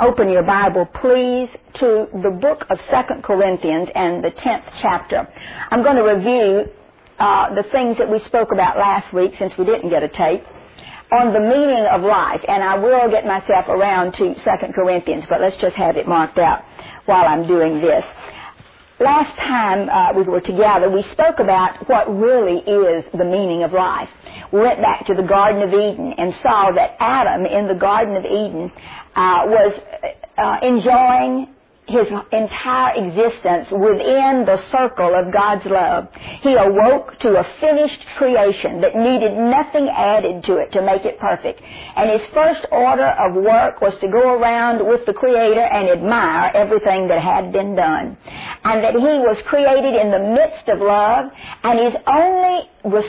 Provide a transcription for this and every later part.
open your Bible, please, to the book of 2 Corinthians and the 10th chapter. I'm going to review the things that we spoke about last week, since we didn't get a tape, on the meaning of life. And I will get myself around to 2 Corinthians, but let's just have it marked out while I'm doing this. Last time we were together, we spoke about what really is the meaning of life. We went back to the Garden of Eden and saw that Adam in the Garden of Eden was enjoying his entire existence within the circle of God's love. He awoke to a finished creation that needed nothing added to it to make it perfect. And his first order of work was to go around with the Creator and admire everything that had been done. And that he was created in the midst of love, and his only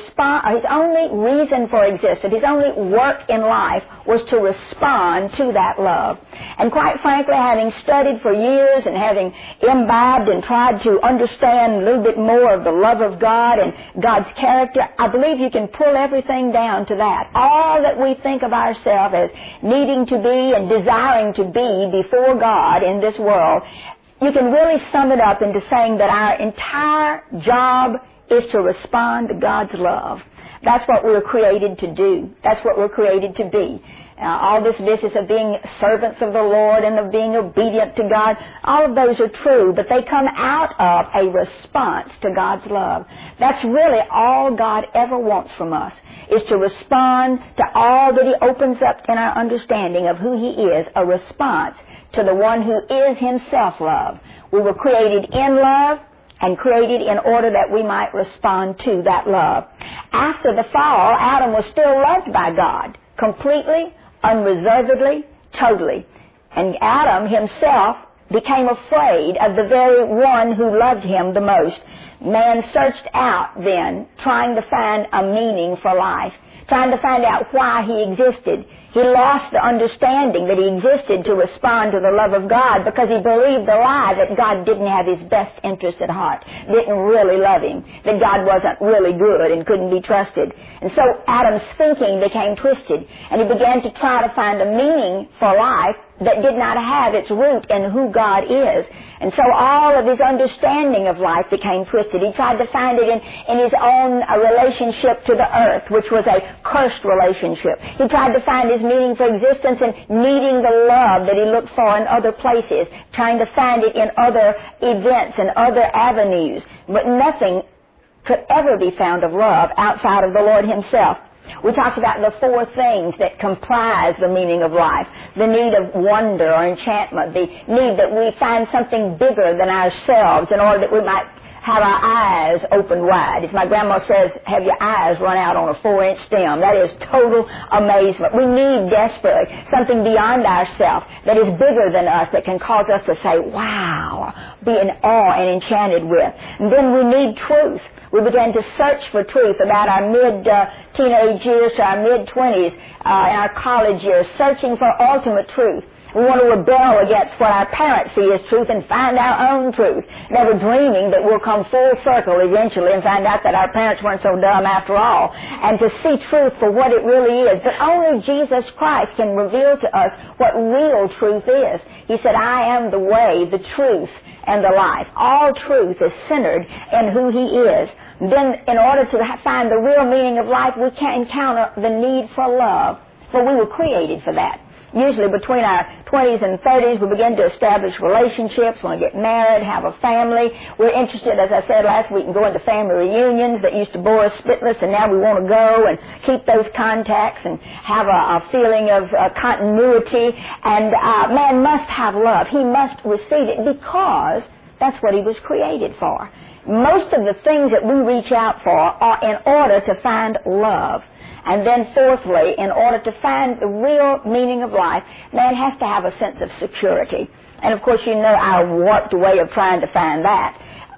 reason for existence, his only work in life was to respond to that love. And quite frankly, having studied for years and having imbibed and tried to understand a little bit more of the love of God and God's character, I believe you can pull everything down to that. All that we think of ourselves as needing to be and desiring to be before God in this world, you can really sum it up into saying that our entire job is to respond to God's love. That's what we're created to do. That's what we're created to be. All this business of being servants of the Lord and of being obedient to God, all of those are true, but they come out of a response to God's love. That's really all God ever wants from us, is to respond to all that He opens up in our understanding of who He is, a response to the one who is Himself love. We were created in love and created in order that we might respond to that love. After the fall, Adam was still loved by God, completely, unreservedly, totally. And Adam himself became afraid of the very one who loved him the most. Man searched out then, trying to find a meaning for life, trying to find out why he existed. He lost the understanding that he existed to respond to the love of God because he believed the lie that God didn't have his best interest at heart, didn't really love him, that God wasn't really good and couldn't be trusted. And so Adam's thinking became twisted, and he began to try to find a meaning for life that did not have its root in who God is. And so all of his understanding of life became twisted. He tried to find it in his own relationship to the earth, which was a cursed relationship. He tried to find his meaning for existence in needing the love that he looked for in other places, trying to find it in other events and other avenues. But nothing could ever be found of love outside of the Lord Himself. We talked about the four things that comprise the meaning of life. The need of wonder or enchantment, the need that we find something bigger than ourselves in order that we might have our eyes open wide. If my grandma says, have your eyes run out on a 4-inch stem, that is total amazement. We need desperately something beyond ourselves that is bigger than us, that can cause us to say, wow, be in awe and enchanted with. And then we need truth. We began to search for truth about our mid-teenage years to our mid-20s, in our college years, searching for ultimate truth. We want to rebel against what our parents see as truth and find our own truth, never dreaming that we'll come full circle eventually and find out that our parents weren't so dumb after all, and to see truth for what it really is. But only Jesus Christ can reveal to us what real truth is. He said, I am the way, the truth, and the life. All truth is centered in who He is. Then, in order to find the real meaning of life, we can encounter the need for love, for we were created for that. Usually between our 20s and 30s, we begin to establish relationships, want to get married, have a family. We're interested, as I said last week, in going to family reunions that used to bore us spitless, and now we want to go and keep those contacts and have a feeling of continuity. And man must have love. He must receive it because that's what he was created for. Most of the things that we reach out for are in order to find love. And then fourthly, in order to find the real meaning of life, man has to have a sense of security. And of course you know our warped way of trying to find that.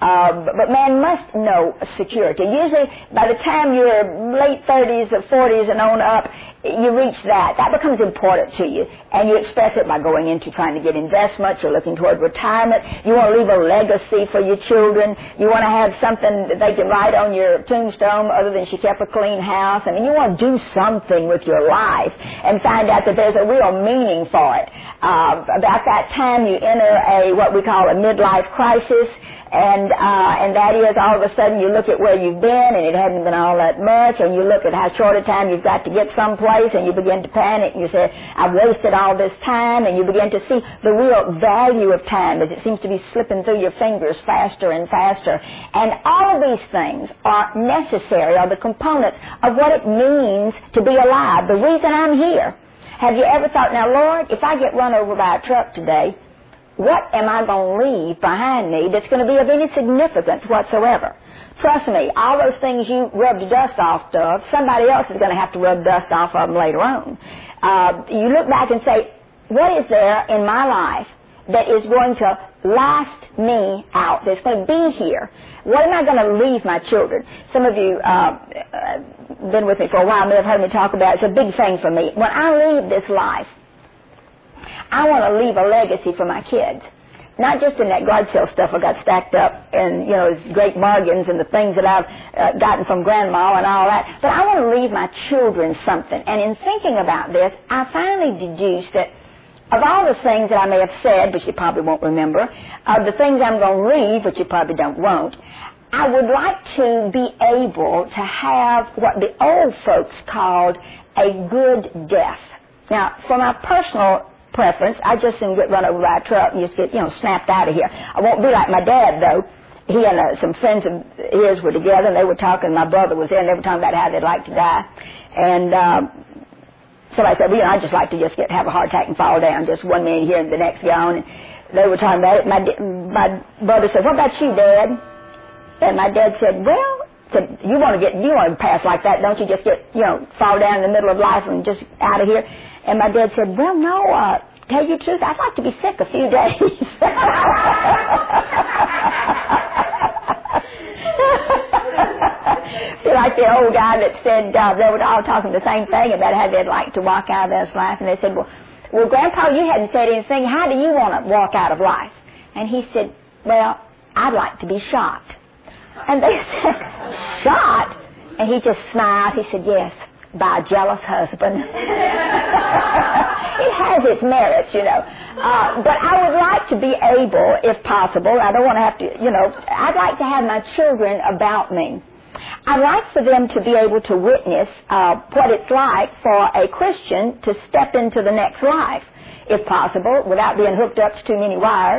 But man must know security. Usually by the time you're late 30s or 40s and on up, you reach that becomes important to you, and you express it by going into trying to get investment. You're looking toward retirement. You want to leave a legacy for your children. You want to have something that they can write on your tombstone other than she kept a clean house. I mean, you want to do something with your life and find out that there's a real meaning for it. About that time, you enter what we call a midlife crisis. And that is, all of a sudden you look at where you've been and it hadn't been all that much, and you look at how short a time you've got to get someplace, and you begin to panic, and you say, I've wasted all this time, and you begin to see the real value of time as it seems to be slipping through your fingers faster and faster. And all of these things are necessary, are the components of what it means to be alive, the reason I'm here. Have you ever thought, now Lord, if I get run over by a truck today, what am I going to leave behind me that's going to be of any significance whatsoever? Trust me, all those things you rubbed dust off of, somebody else is going to have to rub dust off of them later on. You look back and say, what is there in my life that is going to last me out, that's going to be here? What am I going to leave my children? Some of you been with me for a while may have heard me talk about it. It's a big thing for me. When I leave this life, I want to leave a legacy for my kids. Not just in that garage sale stuff I got stacked up and, great bargains and the things that I've gotten from Grandma and all that, but I want to leave my children something. And in thinking about this, I finally deduced that of all the things that I may have said, which you probably won't remember, of the things I'm going to leave, which you probably won't, I would like to be able to have what the old folks called a good death. Now, for my personal preference, I just soon get run over by a truck and just get, snapped out of here. I won't be like my dad, though. He and some friends of his were together, and they were talking, my brother was there, and they were talking about how they'd like to die. And so I said, I'd just like to just have a heart attack and fall down, just 1 minute here and the next gone. And they were talking about it. My brother said, what about you, Dad? And my dad said, you want to pass like that, don't you? Just get, fall down in the middle of life and just out of here. And my dad said, well, no, tell you the truth, I'd like to be sick a few days. Feel like the old guy that said, they were all talking the same thing about how they'd like to walk out of this life. And they said, well, Grandpa, you hadn't said anything. How do you want to walk out of life? And he said, well, I'd like to be shot. And they said, shot? And he just smiled. He said, yes, by a jealous husband. It has its merits, But I would like to be able, if possible, I don't want to have to, I'd like to have my children about me. I'd like for them to be able to witness what it's like for a Christian to step into the next life, if possible, without being hooked up to too many wires.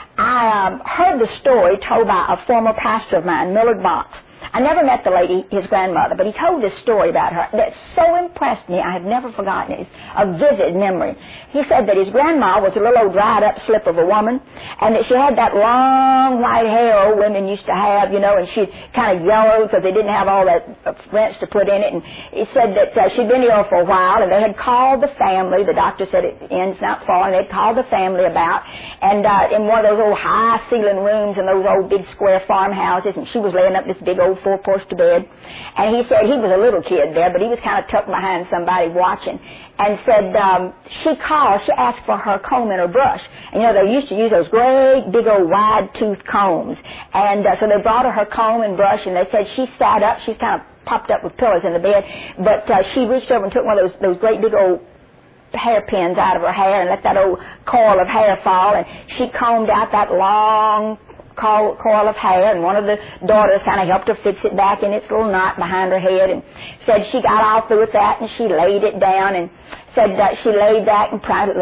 I heard the story told by a former pastor of mine, Millard Box. I never met the lady, his grandmother, but he told this story about her that so impressed me, I have never forgotten it. It's a vivid memory. He said that his grandma was a little old dried-up slip of a woman, and that she had that long white hair old women used to have, and she'd kind of yellowed because they didn't have all that rinse to put in it. And he said that she'd been ill for a while, and they had called the family. The doctor said it ends not far, and they'd called the family about, and in one of those old high-ceiling rooms in those old big square farmhouses, and she was laying up this big old four-post bed. And he said he was a little kid there, but he was kind of tucked behind somebody watching. And said she asked for her comb and her brush. And, they used to use those great, big old wide-toothed combs. And so they brought her comb and brush, and they said she sat up. She's kind of popped up with pillows in the bed. But she reached over and took one of those great big old hairpins out of her hair and let that old coil of hair fall. And she combed out that long coil of hair, and one of the daughters kind of helped her fix it back in its little knot behind her head, and said she got all through with that, and she laid it down, and said that she laid back and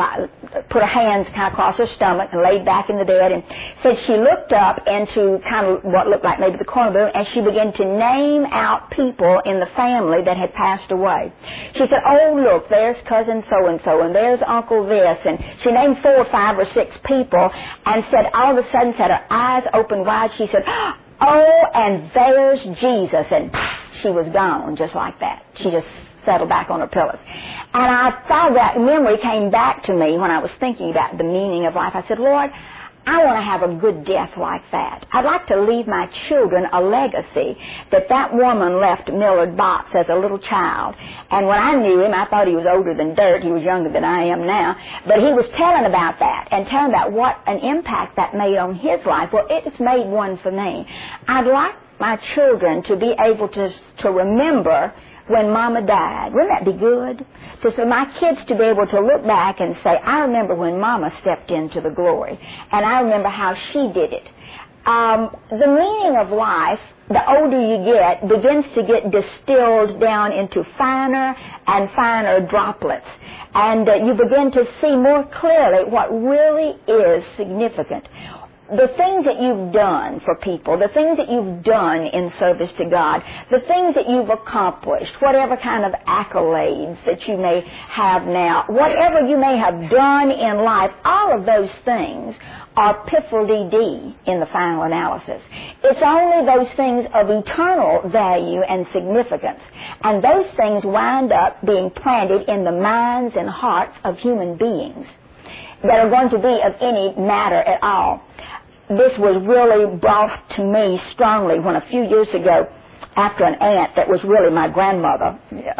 put her hands kind of across her stomach and laid back in the bed, and said she looked up into kind of what looked like maybe the corner room, and she began to name out people in the family that had passed away. She said, oh, look, there's cousin so-and-so, and there's uncle this, and she named 4 or 5 or 6 people, and said all of a sudden, said her eyes opened wide, she said, oh, and there's Jesus, and she was gone just like that. She just settled back on her pillows. And I thought that memory came back to me when I was thinking about the meaning of life. I said, Lord, I want to have a good death like that. I'd like to leave my children a legacy that woman left Millard Box as a little child. And when I knew him, I thought he was older than dirt. He was younger than I am now. But he was telling about that and telling about what an impact that made on his life. Well, it's made one for me. I'd like my children to be able to remember when Mama died. Wouldn't that be good? So for my kids to be able to look back and say, I remember when Mama stepped into the glory, and I remember how she did it. The meaning of life, the older you get, begins to get distilled down into finer and finer droplets. And you begin to see more clearly what really is significant. The things that you've done for people, the things that you've done in service to God, the things that you've accomplished, whatever kind of accolades that you may have now, whatever you may have done in life, all of those things are piffle-dee-dee in the final analysis. It's only those things of eternal value and significance, and those things wind up being planted in the minds and hearts of human beings that are going to be of any matter at all. This was really brought to me strongly when a few years ago, after an aunt that was really my grandmother,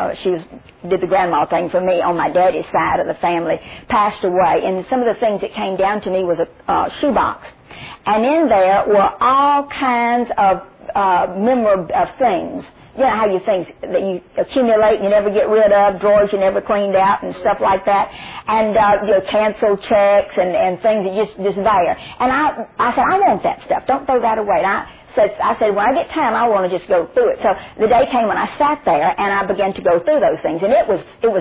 did the grandma thing for me on my daddy's side of the family, passed away. And some of the things that came down to me was a shoebox. And in there were all kinds of memorable things. You know how you things that you accumulate and you never get rid of, drawers you never cleaned out and stuff like that, and canceled checks and things that just there. And I said, I want that stuff. Don't throw that away. And I said, when I get time, I want to just go through it. So the day came when I sat there and I began to go through those things, and it was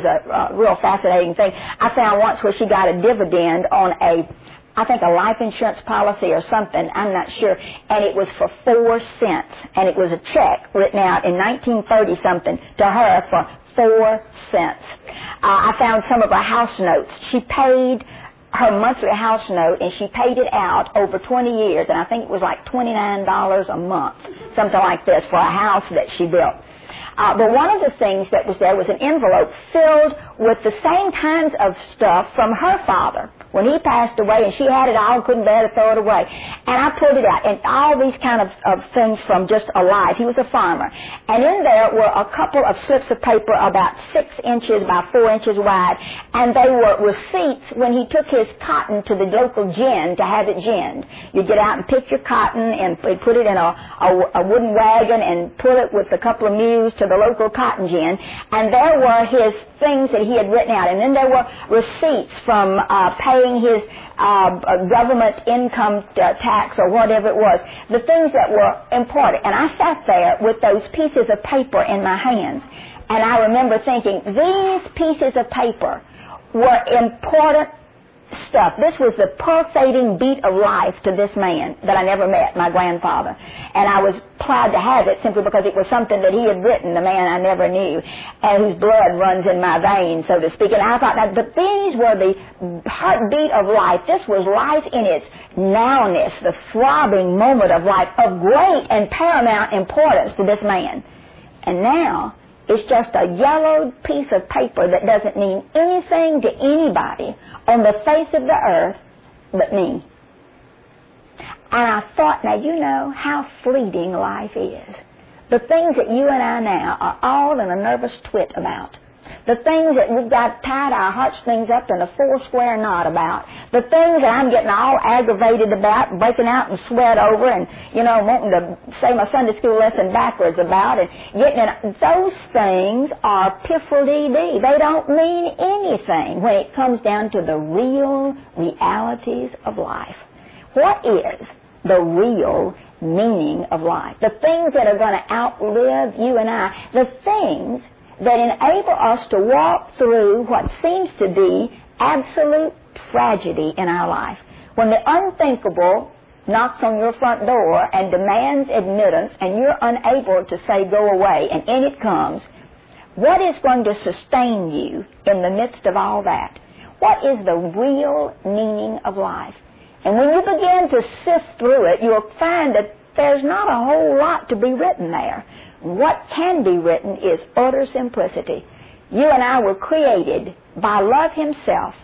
a real fascinating thing. I found once where she got a dividend on I think a life insurance policy or something, I'm not sure, and it was for 4 cents, and it was a check written out in 1930-something to her for 4 cents. I found some of her house notes. She paid her monthly house note, and she paid it out over 20 years, and I think it was like $29 a month, something like this, for a house that she built. But one of the things that was there was an envelope filled with the same kinds of stuff from her father when he passed away, and she had it all, couldn't bear to throw it away. And I pulled it out, and all these kind of things from just a life. He was a farmer. And in there were a couple of slips of paper about 6 inches by 4 inches wide, and they were receipts when he took his cotton to the local gin to have it ginned. You'd get out and pick your cotton and put it in a wooden wagon and pull it with a couple of mules to the local cotton gin, and there were his things that he had written out, and then there were receipts from paying his government income tax or whatever it was, the things that were important. And I sat there with those pieces of paper in my hands, and I remember thinking, these pieces of paper were important stuff. This was the pulsating beat of life to this man that I never met, my grandfather. And I was proud to have it simply because it was something that he had written, the man I never knew, and whose blood runs in my veins, so to speak. And I thought, but these were the heartbeat of life. This was life in its nowness, the throbbing moment of life of great and paramount importance to this man. And now it's just a yellowed piece of paper that doesn't mean anything to anybody on the face of the earth but me. And I thought, now you know how fleeting life is. The things that you and I now are all in a nervous twit about. The things that we've got tied our heartstrings up in a 4-square knot about. The things that I'm getting all aggravated about, breaking out in sweat over, and, wanting to say my Sunday school lesson backwards about, and getting in. Those things are piffle-dee-dee. They don't mean anything when it comes down to the real realities of life. What is the real meaning of life? The things that are going to outlive you and I. The things that enable us to walk through what seems to be absolute tragedy in our life. When the unthinkable knocks on your front door and demands admittance, and you're unable to say go away, and in it comes, what is going to sustain you in the midst of all that? What is the real meaning of life? And when you begin to sift through it, you'll find that there's not a whole lot to be written there. What can be written is utter simplicity. You and I were created by love himself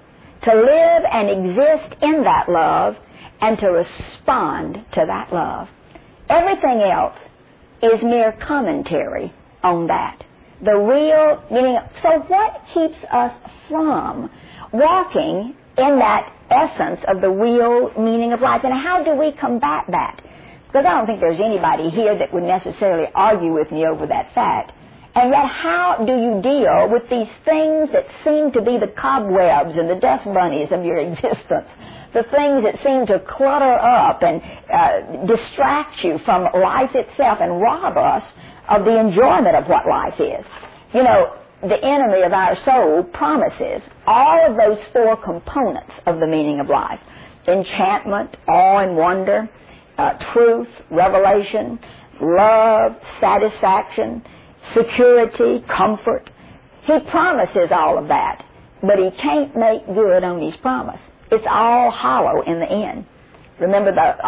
to live and exist in that love, and to respond to that love. Everything else is mere commentary on that. The real meaning. So what keeps us from walking in that essence of the real meaning of life? And how do we combat that? Because I don't think there's anybody here that would necessarily argue with me over that fact. And yet, how do you deal with these things that seem to be the cobwebs and the dust bunnies of your existence? The things that seem to clutter up and distract you from life itself and rob us of the enjoyment of what life is. You know, the enemy of our soul promises all of those four components of the meaning of life: enchantment, awe and wonder, truth, revelation, love, satisfaction, security, comfort. He promises all of that, but he can't make good on his promise. It's all hollow in the end. Remember,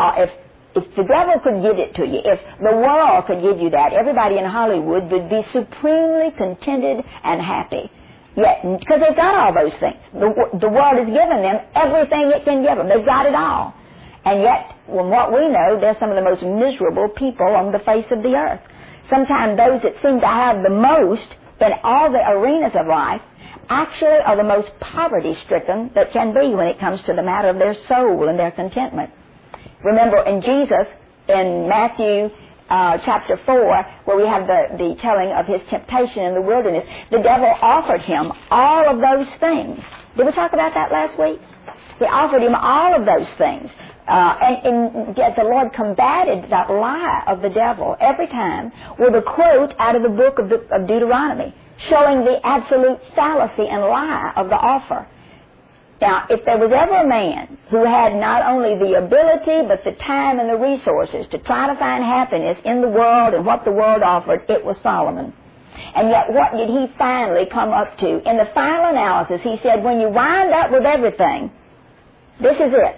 if the devil could give it to you, if the world could give you that, everybody in Hollywood would be supremely contented and happy. Yet, because they've got all those things. The world has given them everything it can give them. They've got it all. And yet, from what we know, they're some of the most miserable people on the face of the earth. Sometimes those that seem to have the most in all the arenas of life actually are the most poverty-stricken that can be when it comes to the matter of their soul and their contentment. Remember, in Jesus, in Matthew chapter 4, where we have the telling of his temptation in the wilderness, the devil offered him all of those things. Did we talk about that last week? He offered him all of those things. And yet the Lord combated that lie of the devil every time with a quote out of the book of Deuteronomy, showing the absolute fallacy and lie of the offer. Now, if there was ever a man who had not only the ability but the time and the resources to try to find happiness in the world and what the world offered, it was Solomon. And yet what did he finally come up to? In the final analysis, he said, when you wind up with everything, this is it.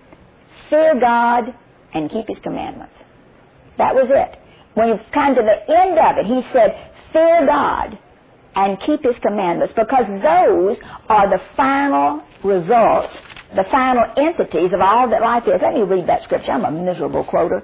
Fear God and keep his commandments. That was it. When you come to the end of it, he said, fear God and keep his commandments, because those are the final results, the final entities of all that life is. Let me read that scripture. I'm a miserable quoter.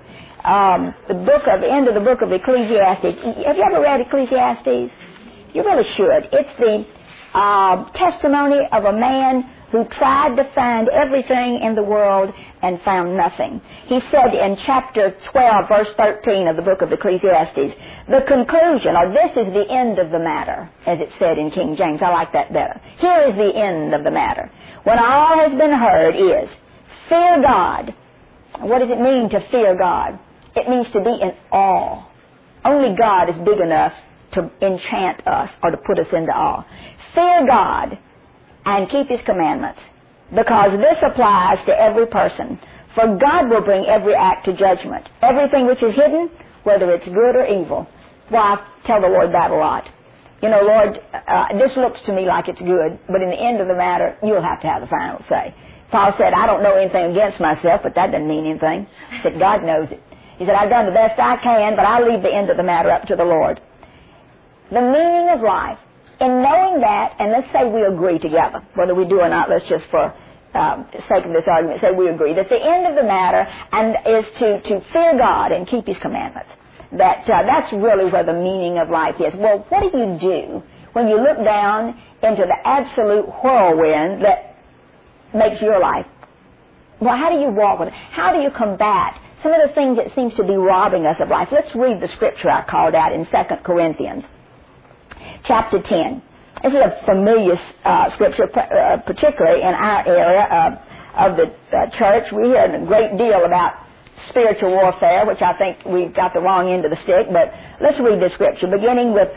The end of the book of Ecclesiastes. Have you ever read Ecclesiastes? You really should. It's the testimony of a man who tried to find everything in the world and found nothing. He said in chapter 12, verse 13 of the book of Ecclesiastes, the conclusion, or this is the end of the matter, as it said in King James. I like that better. Here is the end of the matter. When all has been heard is, fear God. What does it mean to fear God? It means to be in awe. Only God is big enough to enchant us or to put us into awe. Fear God and keep his commandments, because this applies to every person. For God will bring every act to judgment. Everything which is hidden, whether it's good or evil. Well, I tell the Lord that a lot. You know, Lord, this looks to me like it's good, but in the end of the matter, you'll have to have the final say. Paul said, I don't know anything against myself, but that doesn't mean anything. He said, God knows it. He said, I've done the best I can, but I'll leave the end of the matter up to the Lord. The meaning of life. In knowing that, and let's say we agree together, whether we do or not, let's just for sake of this argument say we agree, that the end of the matter is to fear God and keep his commandments. That's really where the meaning of life is. Well, what do you do when you look down into the absolute whirlwind that makes your life? Well, how do you walk with it? How do you combat some of the things that seems to be robbing us of life? Let's read the scripture I called out in 2 Corinthians. Chapter 10. This is a familiar scripture, particularly in our area of the church. We hear a great deal about spiritual warfare, which I think we've got the wrong end of the stick, but let's read the scripture, beginning with,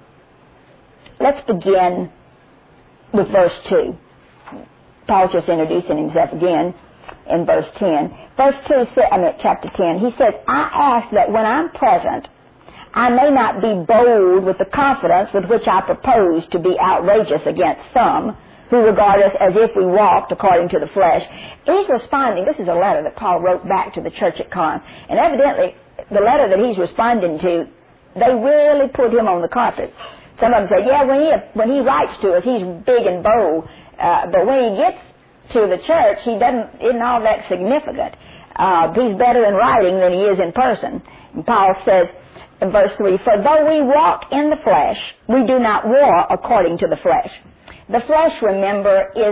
let's begin with verse 2. Paul's just introducing himself again in verse 10. Verse 2, chapter 10, he says, I ask that when I'm present, I may not be bold with the confidence with which I propose to be outrageous against some who regard us as if we walked according to the flesh. He's responding. This is a letter that Paul wrote back to the church at Corinth. And evidently, the letter that he's responding to, they really put him on the carpet. Some of them say, yeah, when he writes to us, he's big and bold. But when he gets to the church, he isn't all that significant. He's better in writing than he is in person. And Paul says in verse 3, "For though we walk in the flesh, we do not war according to the flesh." The flesh, remember, is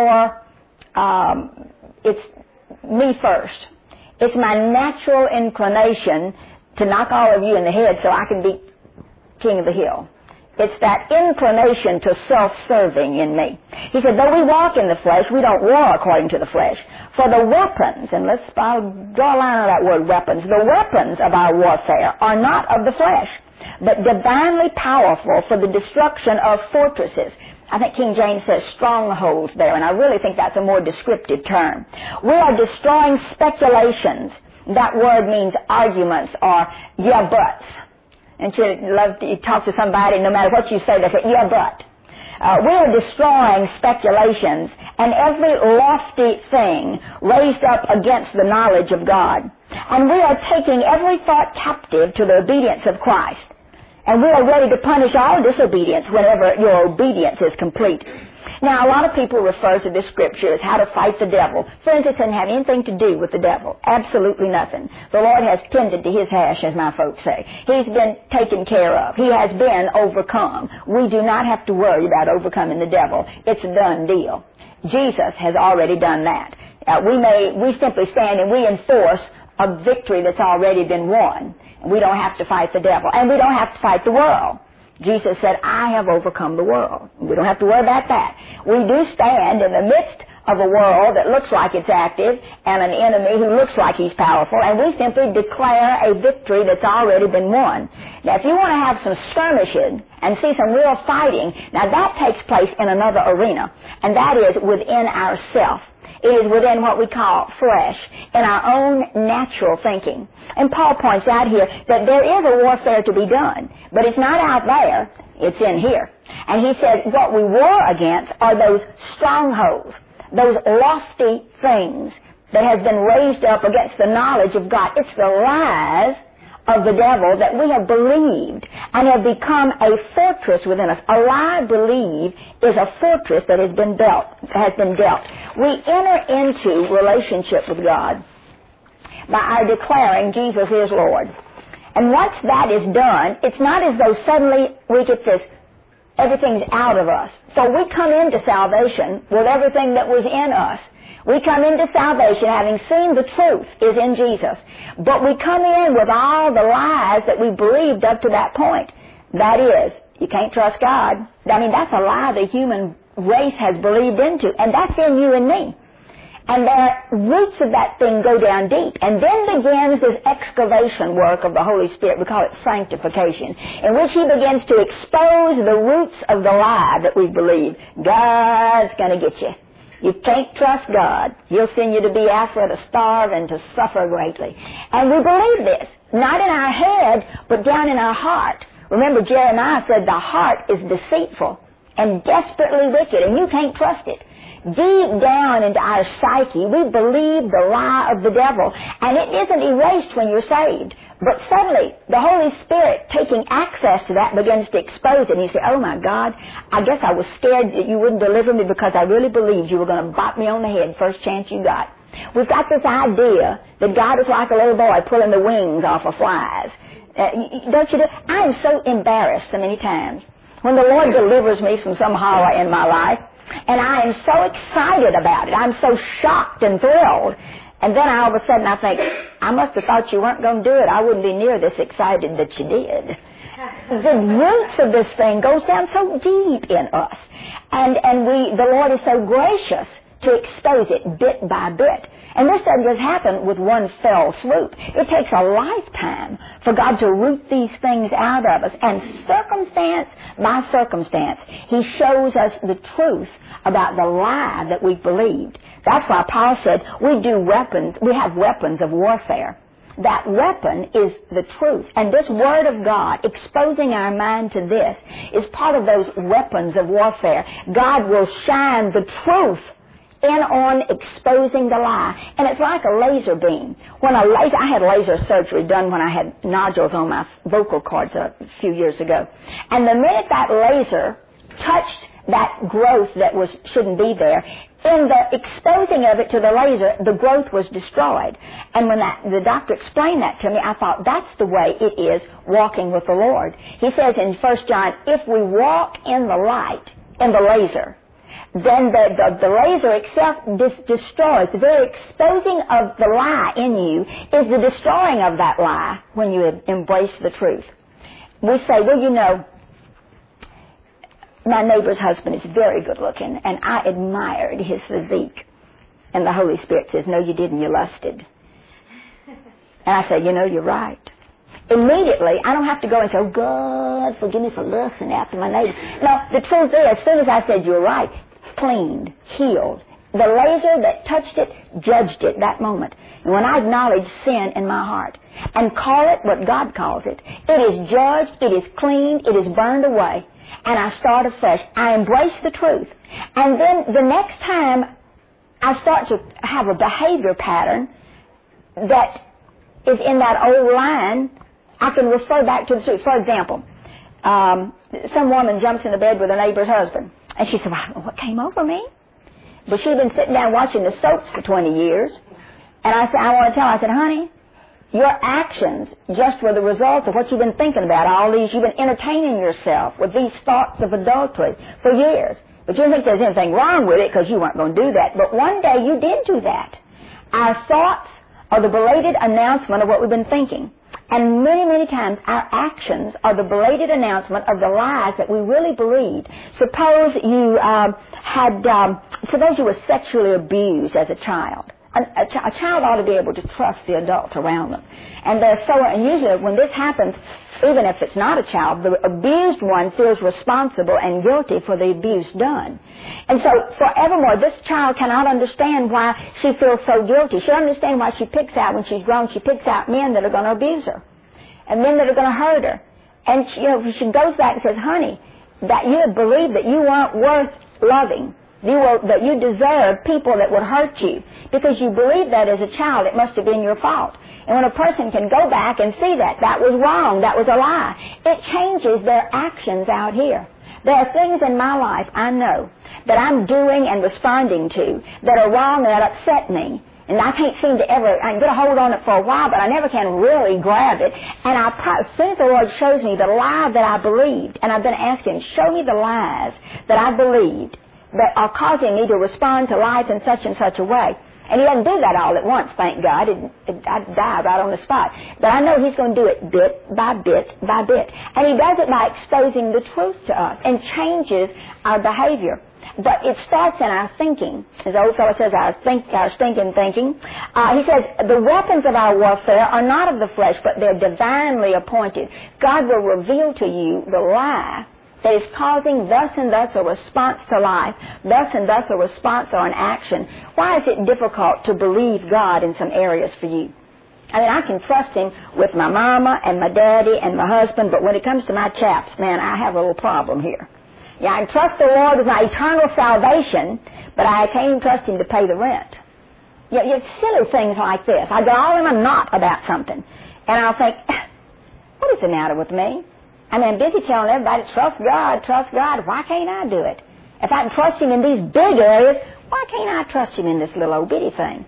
it's me first. It's my natural inclination to knock all of you in the head so I can be king of the hill. It's that inclination to self-serving in me. He said, though we walk in the flesh, we don't war according to the flesh. For the weapons, and I'll draw a line on that word weapons, the weapons of our warfare are not of the flesh, but divinely powerful for the destruction of fortresses. I think King James says strongholds there, and I really think that's a more descriptive term. We are destroying speculations. That word means arguments or yeah buts. And you love to talk to somebody, no matter what you say, they say, yeah, but. We are destroying speculations and every lofty thing raised up against the knowledge of God. And we are taking every thought captive to the obedience of Christ. And we are ready to punish all disobedience whenever your obedience is complete. Now, a lot of people refer to this scripture as how to fight the devil. Friends, it doesn't have anything to do with the devil. Absolutely nothing. The Lord has tended to his hash, as my folks say. He's been taken care of. He has been overcome. We do not have to worry about overcoming the devil. It's a done deal. Jesus has already done that. We simply stand and we enforce a victory that's already been won. We don't have to fight the devil. And we don't have to fight the world. Jesus said, I have overcome the world. We don't have to worry about that. We do stand in the midst of a world that looks like it's active and an enemy who looks like he's powerful, and we simply declare a victory that's already been won. Now, if you want to have some skirmishing and see some real fighting, now that takes place in another arena, and that is within ourself. It is within what we call flesh, in our own natural thinking. And Paul points out here that there is a warfare to be done, but it's not out there, it's in here. And he said what we war against are those strongholds, those lofty things that have been raised up against the knowledge of God. It's the lies of the devil that we have believed and have become a fortress within us. A lie believed is a fortress that has been dealt. We enter into relationship with God by our declaring Jesus is Lord. And once that is done, it's not as though suddenly we get this, everything's out of us. So we come into salvation with everything that was in us. We come into salvation having seen the truth is in Jesus. But we come in with all the lies that we believed up to that point. That is, you can't trust God. I mean, that's a lie the human race has believed into. And that's in you and me. And the roots of that thing go down deep. And then begins this excavation work of the Holy Spirit. We call it sanctification, in which he begins to expose the roots of the lie that we believe. God's going to get you. You can't trust God. He'll send you to be after, to starve, and to suffer greatly. And we believe this, not in our head, but down in our heart. Remember, Jeremiah said the heart is deceitful and desperately wicked, and you can't trust it. Deep down into our psyche, we believe the lie of the devil, and it isn't erased when you're saved. But suddenly, the Holy Spirit, taking access to that, begins to expose it. And you say, oh my God, I guess I was scared that you wouldn't deliver me because I really believed you were going to bop me on the head first chance you got. We've got this idea that God is like a little boy pulling the wings off of flies. Don't you do? I am so embarrassed so many times when the Lord delivers me from some horror in my life, and I am so excited about it. I'm so shocked and thrilled. And then all of a sudden I think, I must have thought you weren't going to do it. I wouldn't be near this excited that you did. The roots of this thing goes down so deep in us. And the Lord is so gracious to expose it bit by bit. And this doesn't just happen with one fell swoop. It takes a lifetime for God to root these things out of us. And circumstance by circumstance, he shows us the truth about the lie that we believed. That's why Paul said we have weapons of warfare. That weapon is the truth. And this Word of God, exposing our mind to this, is part of those weapons of warfare. God will shine the truth in on exposing the lie. And it's like a laser beam. I had laser surgery done when I had nodules on my vocal cords a few years ago. And the minute that laser touched that growth that shouldn't be there, in the exposing of it to the laser, the growth was destroyed. And when the doctor explained that to me, I thought, that's the way it is walking with the Lord. He says in 1 John, if we walk in the light, in the laser, then the laser itself destroys. The very exposing of the lie in you is the destroying of that lie when you embrace the truth. We say, well, you know, my neighbor's husband is very good looking, and I admired his physique. And the Holy Spirit says, no, you didn't, you lusted. And I say, you know, you're right. Immediately, I don't have to go and say, oh, God, forgive me for lusting after my neighbor. No, the truth is, as soon as I said, you're right, cleaned, healed. The laser that touched it, judged it that moment. And when I acknowledge sin in my heart and call it what God calls it, it is judged, it is cleaned, it is burned away. And I start afresh. I embrace the truth. And then the next time I start to have a behavior pattern that is in that old line, I can refer back to the truth. For example, some woman jumps in the bed with her neighbor's husband. And she said, well, I don't know what came over me. But she'd been sitting down watching the soaps for 20 years. And I said, I want to tell her, I said, honey, your actions just were the result of what you've been thinking about all these. You've been entertaining yourself with these thoughts of adultery for years. But you don't think there's anything wrong with it because you weren't going to do that. But one day you did do that. Our thoughts are the belated announcement of what we've been thinking. And many, many times our actions are the belated announcement of the lies that we really believed. Suppose you suppose you were sexually abused as a child. A child ought to be able to trust the adults around them. And usually when this happens, even if it's not a child, the abused one feels responsible and guilty for the abuse done. And so forevermore, this child cannot understand why she feels so guilty. She doesn't understand why she picks out, when she's grown, she picks out men that are going to abuse her and men that are going to hurt her. And she goes back and says, honey, that you had believed that you weren't worth loving, that you deserved people that would hurt you. Because you believed that as a child, it must have been your fault. And when a person can go back and see that was wrong, that was a lie, it changes their actions out here. There are things in my life I know that I'm doing and responding to that are wrong and that upset me. And I can't seem to I can get a hold on it for a while, but I never can really grab it. And as soon as the Lord shows me the lie that I believed, and I've been asking, show me the lies that I believed that are causing me to respond to life in such and such a way. And he doesn't do that all at once, thank God. I'd die right on the spot. But I know he's going to do it bit by bit by bit. And he does it by exposing the truth to us and changes our behavior. But it starts in our thinking. As the old fellow says, our stinking thinking. He says, the weapons of our warfare are not of the flesh, but they're divinely appointed. God will reveal to you the lie that is causing thus and thus a response to life, thus and thus a response or an action. Why is it difficult to believe God in some areas for you? I mean, I can trust him with my mama and my daddy and my husband, but when it comes to my chaps, man, I have a little problem here. Yeah, I can trust the Lord with my eternal salvation, but I can't even trust him to pay the rent. Yeah, silly things like this. I go all in a knot about something, and I'll think, what is the matter with me? I mean, I'm busy telling everybody, trust God, trust God. Why can't I do it? If I can trust him in these big areas, why can't I trust him in this little old bitty thing?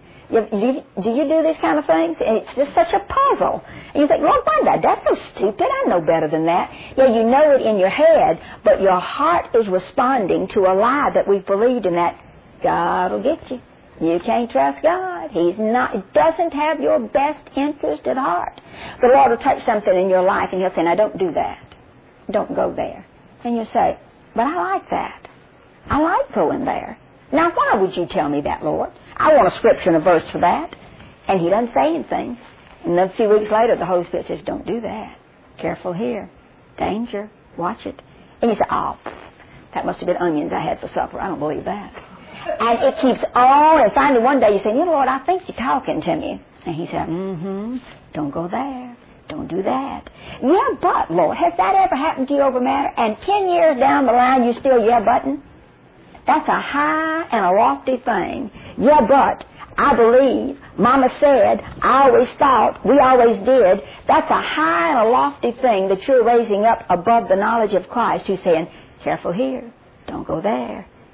Do you do these kind of things? It's just such a puzzle. And you think, Lord, why that's so stupid. I know better than that. Yeah, you know it in your head, but your heart is responding to a lie that we've believed in, that God will get you. You can't trust God. He doesn't have your best interest at heart. The Lord will touch something in your life and he'll say, now don't do that. Don't go there. And you say, but I like that. I like going there. Now, why would you tell me that, Lord? I want a scripture and a verse for that. And he doesn't say anything. And then a few weeks later, the Holy Spirit says, don't do that. Careful here. Danger. Watch it. And you say, oh, that must have been onions I had for supper. I don't believe that. And it keeps on, and finally one day you say, you know, Lord, I think you're talking to me. And he said, don't go there. Don't do that. Yeah, but, Lord, has that ever happened to you over matter? And 10 years down the line, you still butting? That's a high and a lofty thing. Yeah, but, I believe, Mama said, I always thought, we always did. That's a high and a lofty thing that you're raising up above the knowledge of Christ, who's saying, careful here, don't go there.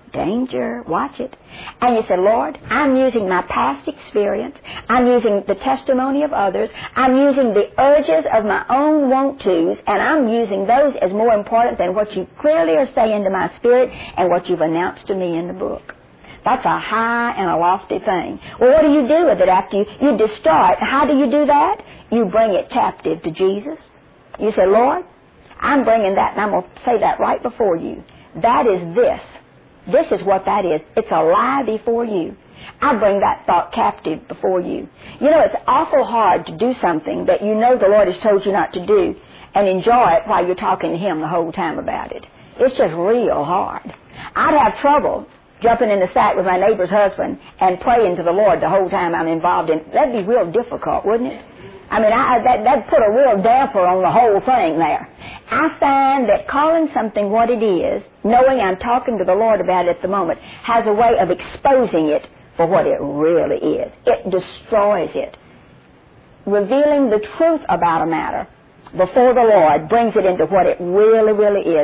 danger, watch it. And you say, Lord, I'm using my past experience, I'm using the testimony of others, I'm using the urges of my own want-tos, and I'm using those as more important than what you clearly are saying to my spirit and what you've announced to me in the book. That's a high and a lofty thing. Well, what do you do with it after you destroy it? How do you do that? You bring it captive to Jesus. You say, Lord, I'm bringing that, and I'm going to say that right before you. That is this. This is what that is. It's a lie before you. I bring that thought captive before you. You know, it's awful hard to do something that you know the Lord has told you not to do and enjoy it while you're talking to Him the whole time about it. It's just real hard. I'd have trouble jumping in the sack with my neighbor's husband and praying to the Lord the whole time I'm involved in. That'd be real difficult, wouldn't it? I mean, that'd put a real damper on the whole thing there. I find that calling something what it is, knowing I'm talking to the Lord about it at the moment, has a way of exposing it for what it really is. It destroys it. Revealing the truth about a matter before the Lord brings it into what it really, really is.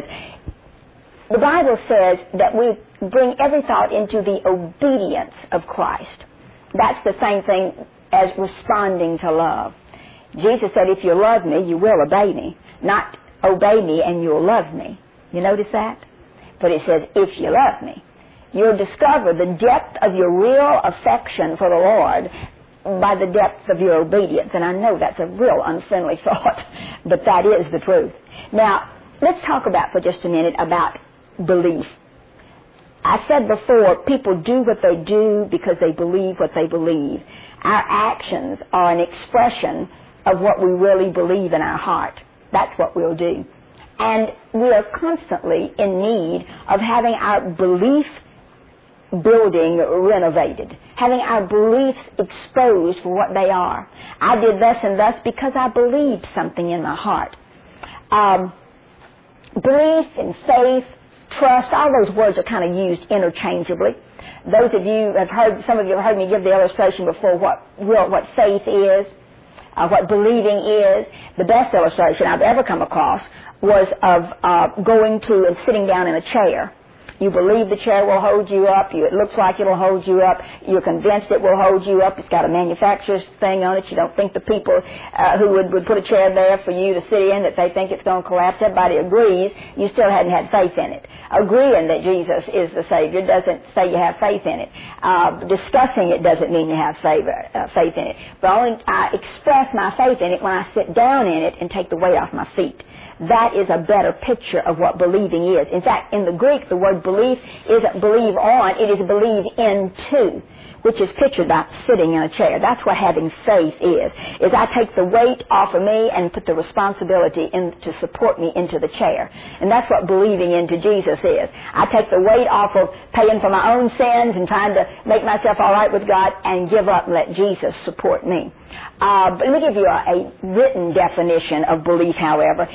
The Bible says that we bring every thought into the obedience of Christ. That's the same thing as responding to love. Jesus said, if you love me, you will obey me. Not obey me and you'll love me. You notice that? But it says, if you love me. You'll discover the depth of your real affection for the Lord by the depth of your obedience. And I know that's a real unfriendly thought, but that is the truth. Now, let's talk about for just a minute about belief. I said before, people do what they do because they believe what they believe. Our actions are an expression of what we really believe in our heart. That's what we'll do. And we are constantly in need of having our belief building renovated, having our beliefs exposed for what they are. I did thus and thus because I believed something in my heart. Belief and faith, trust, all those words are kind of used interchangeably. Those of you have heard, some of you have heard me give the illustration before what faith is, what believing is. The best illustration I've ever come across was of going to and sitting down in a chair. You believe the chair will hold you up. It looks like it'll hold you up. You're convinced it will hold you up. It's got a manufacturer's thing on it. You don't think the people who would put a chair there for you to sit in, that they think it's going to collapse. Everybody agrees. You still hadn't had faith in it. Agreeing that Jesus is the Savior doesn't say you have faith in it. Discussing it doesn't mean you have faith in it. But I express my faith in it when I sit down in it and take the weight off my feet. That is a better picture of what believing is. In fact, in the Greek, the word belief isn't believe on, it is believe into, which is pictured by sitting in a chair. That's what having faith is I take the weight off of me and put the responsibility to support me into the chair. And that's what believing into Jesus is. I take the weight off of paying for my own sins and trying to make myself all right with God and give up and let Jesus support me. But let me give you a written definition of belief, however.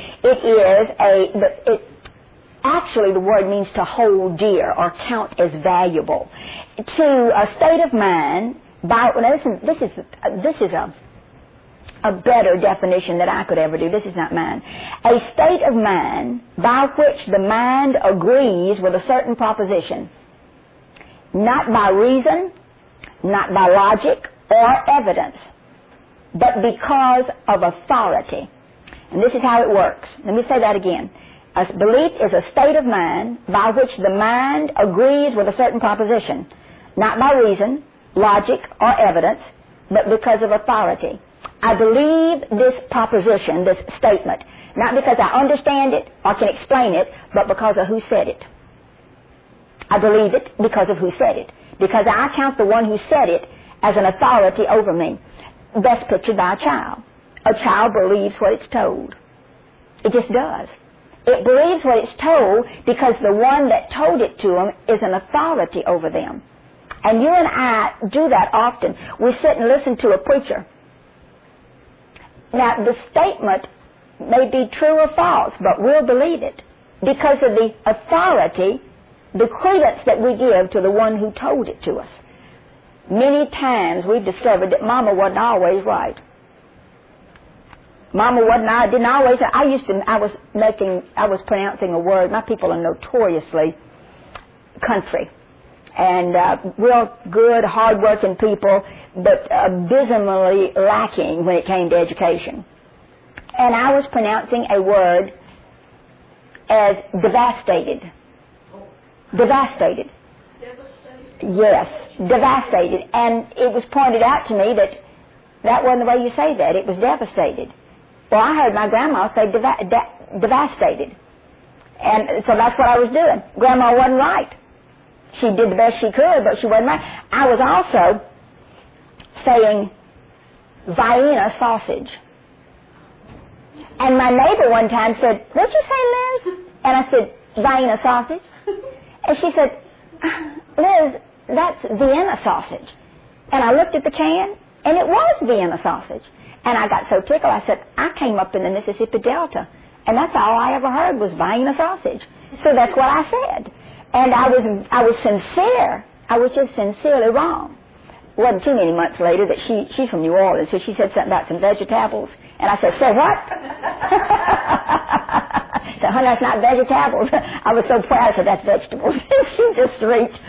Actually, the word means to hold dear or count as valuable. To a state of mind, this is a better definition that I could ever do. This is not mine. A state of mind by which the mind agrees with a certain proposition, not by reason, not by logic or evidence, but because of authority. And this is how it works. Let me say that again. A belief is a state of mind by which the mind agrees with a certain proposition, not by reason, logic, or evidence, but because of authority. I believe this proposition, this statement, not because I understand it or can explain it, but because of who said it. I believe it because of who said it, because I count the one who said it as an authority over me. Best pictured by a child. A child believes what it's told. It just does. It believes what it's told because the one that told it to them is an authority over them. And you and I do that often. We sit and listen to a preacher. Now, the statement may be true or false, but we'll believe it because of the authority, the credence that we give to the one who told it to us. Many times we've discovered that Mama wasn't always right. Mama didn't always. I was pronouncing a word. My people are notoriously country. and real good, hard-working people, but abysmally lacking when it came to education. And I was pronouncing a word as devastated. Devastated. Yes, devastated. And it was pointed out to me that that wasn't the way you say that. It was devastated. Well, I heard my grandma say devastated. And so that's what I was doing. Grandma wasn't right. She did the best she could, but she wasn't right. I was also saying Vienna sausage. And my neighbor one time said, "What'd you say, Liz?" And I said, "Vienna sausage." And she said, "Liz, that's Vienna sausage." And I looked at the can, and it was Vienna sausage. And I got so tickled, I said, "I came up in the Mississippi Delta, and that's all I ever heard was Vienna sausage." So that's what I said. And I was sincere. I was just sincerely wrong. It wasn't too many months later that she's from New Orleans, so she said something about some vegetables. And I said, "Say what?" I said, "Honey, that's not vegetables." I was so proud. I said, "That's vegetables." She just reached.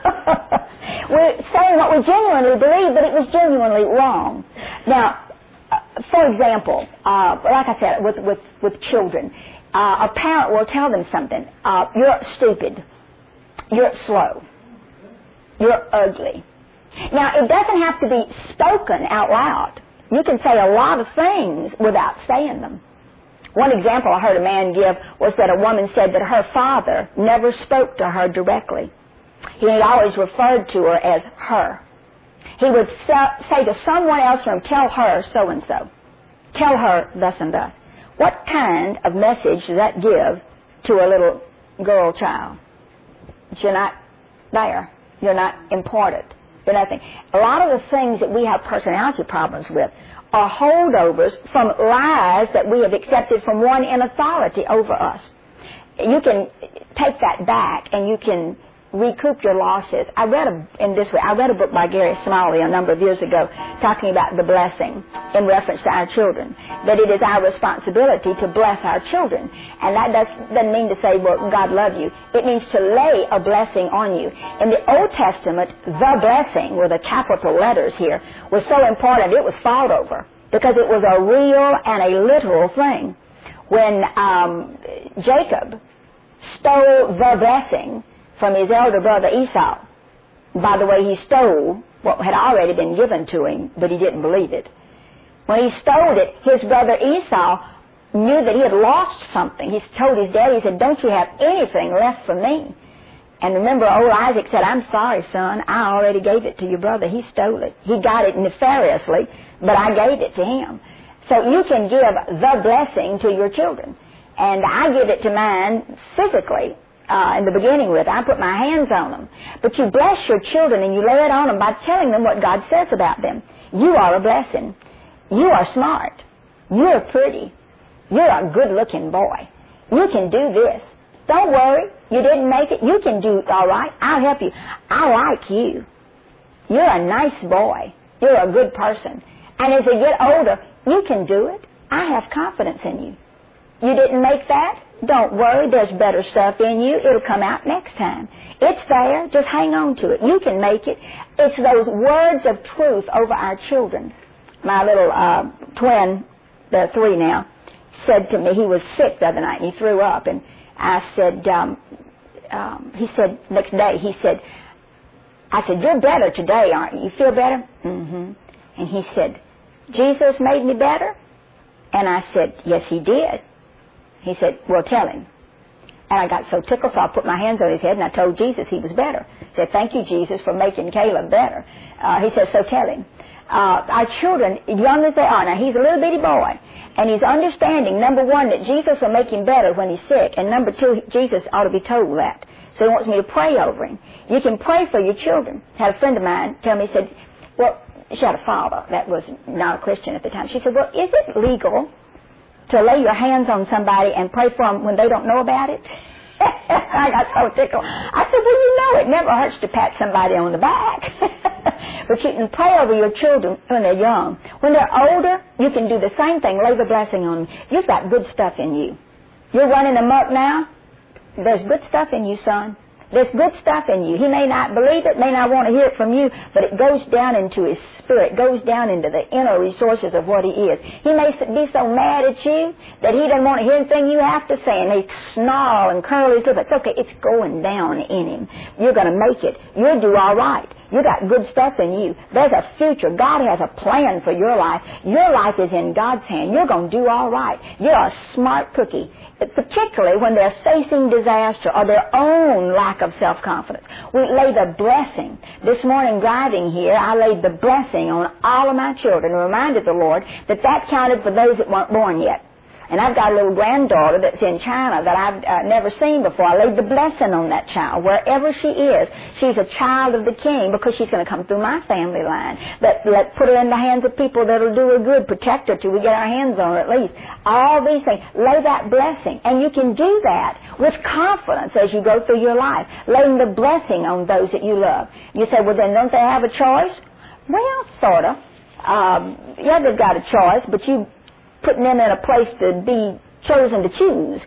We're saying what we genuinely believe, but it was genuinely wrong. Now, for example, like I said, with children, a parent will tell them something. "You're stupid. You're slow. You're ugly." Now, it doesn't have to be spoken out loud. You can say a lot of things without saying them. One example I heard a man give was that a woman said that her father never spoke to her directly. He always referred to her as her. He would say to someone else from him, "Tell her so-and-so. Tell her thus and thus." What kind of message does that give to a little girl child? You're not there. You're not important. You're nothing. A lot of the things that we have personality problems with are holdovers from lies that we have accepted from one in authority over us. You can take that back and you can recoup your losses. I read a book by Gary Smalley a number of years ago talking about the blessing in reference to our children, that it is our responsibility to bless our children. And that doesn't mean to say, "Well, God love you." It means to lay a blessing on you. In the Old Testament, the blessing, with the capital letters here, was so important it was fought over because it was a real and a literal thing. When Jacob stole the blessing from his elder brother Esau. By the way, he stole what had already been given to him, but he didn't believe it. When he stole it, his brother Esau knew that he had lost something. He told his daddy, he said, "Don't you have anything left for me?" And remember, old Isaac said, "I'm sorry, son. I already gave it to your brother. He stole it. He got it nefariously, but I gave it to him." So you can give the blessing to your children. And I give it to mine physically. In the beginning with. I put my hands on them. But you bless your children and you lay it on them by telling them what God says about them. You are a blessing. You are smart. You're pretty. You're a good-looking boy. You can do this. Don't worry. You didn't make it. You can do it all right. I'll help you. I like you. You're a nice boy. You're a good person. And as you get older, you can do it. I have confidence in you. You didn't make that? Don't worry, there's better stuff in you. It'll come out next time. It's there. Just hang on to it. You can make it. It's those words of truth over our children. My little twin, they're 3 now, said to me, he was sick the other night and he threw up. And I said, he said, next day, I said, "You're better today, aren't you? You feel better?" "Mm-hmm." And he said, "Jesus made me better?" And I said, "Yes, he did." He said, "Well, tell him." And I got so tickled, so I put my hands on his head and I told Jesus he was better. I said, "Thank you, Jesus, for making Caleb better." He said, "So tell him." Our children, young as they are, now he's a little bitty boy, and he's understanding, number one, that Jesus will make him better when he's sick, and number two, Jesus ought to be told that. So he wants me to pray over him. You can pray for your children. I had a friend of mine tell me, said, well, she had a father that was not a Christian at the time. She said, "Well, is it legal to lay your hands on somebody and pray for them when they don't know about it?" I got so tickled. I said, "Well, you know, it never hurts to pat somebody on the back." But you can pray over your children when they're young. When they're older, you can do the same thing, lay the blessing on them. You've got good stuff in you. You're running amok now. There's good stuff in you, son. There's good stuff in you. He may not believe it, may not want to hear it from you, but it goes down into his spirit, goes down into the inner resources of what he is. He may be so mad at you that he doesn't want to hear anything you have to say, and he snarl and curl his lip. It's okay. It's going down in him. You're going to make it. You'll do all right. You got good stuff in you. There's a future. God has a plan for your life. Your life is in God's hand. You're going to do all right. You're a smart cookie, particularly when they're facing disaster or their own lack of self-confidence. We lay the blessing. This morning driving here, I laid the blessing on all of my children and reminded the Lord that that counted for those that weren't born yet. And I've got a little granddaughter that's in China that I've never seen before. I laid the blessing on that child. Wherever she is, she's a child of the King because she's going to come through my family line. But put her in the hands of people that will do her good, protect her till we get our hands on her at least. All these things. Lay that blessing. And you can do that with confidence as you go through your life, laying the blessing on those that you love. You say, well, then don't they have a choice? Well, sort of. Yeah, they've got a choice, but you putting them in a place to be chosen to choose.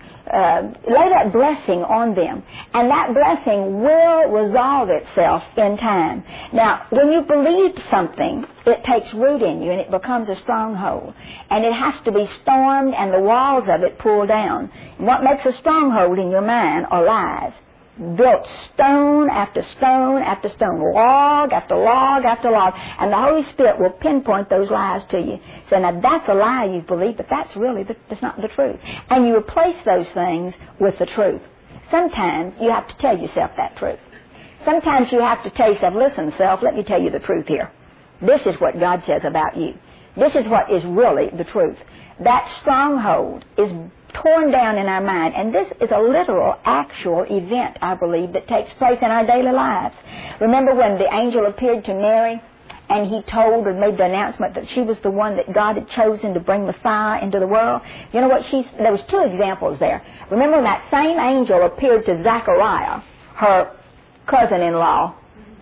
Lay that blessing on them, and that blessing will resolve itself in time. Now, when you believe something, it takes root in you, and it becomes a stronghold. And it has to be stormed, and the walls of it pulled down. And what makes a stronghold in your mind are lies. Built stone after stone after stone, log after log after log, and the Holy Spirit will pinpoint those lies to you. So now that's a lie you believe, but that's not the truth. And you replace those things with the truth. Sometimes you have to tell yourself that truth. Sometimes you have to tell yourself, listen, self, let me tell you the truth here. This is what God says about you. This is what is really the truth. That stronghold is torn down in our mind, and this is a literal, actual event, I believe, that takes place in our daily lives. Remember when the angel appeared to Mary, and he told or made the announcement that she was the one that God had chosen to bring Messiah into the world? You know what? There was two examples there. Remember when that same angel appeared to Zachariah, her cousin-in-law,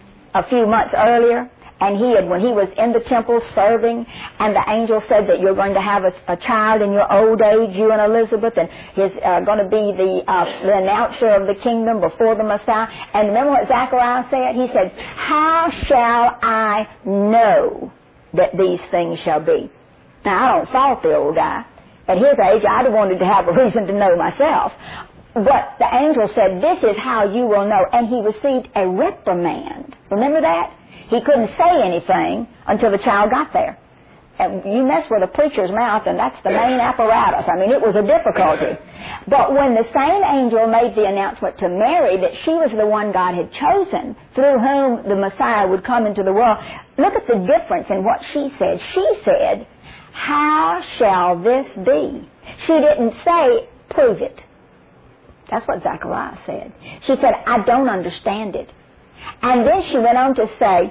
a few months earlier? And when he was in the temple serving, and the angel said that you're going to have a child in your old age, you and Elizabeth, and he's going to be the announcer of the kingdom before the Messiah. And remember what Zachariah said? He said, how shall I know that these things shall be? Now, I don't fault the old guy. At his age, I'd have wanted to have a reason to know myself. But the angel said, this is how you will know. And he received a reprimand. Remember that? He couldn't say anything until the child got there. And you mess with a preacher's mouth, and that's the main apparatus. I mean, it was a difficulty. But when the same angel made the announcement to Mary that she was the one God had chosen, through whom the Messiah would come into the world, look at the difference in what she said. She said, how shall this be? She didn't say, prove it. That's what Zachariah said. She said, I don't understand it. And then she went on to say,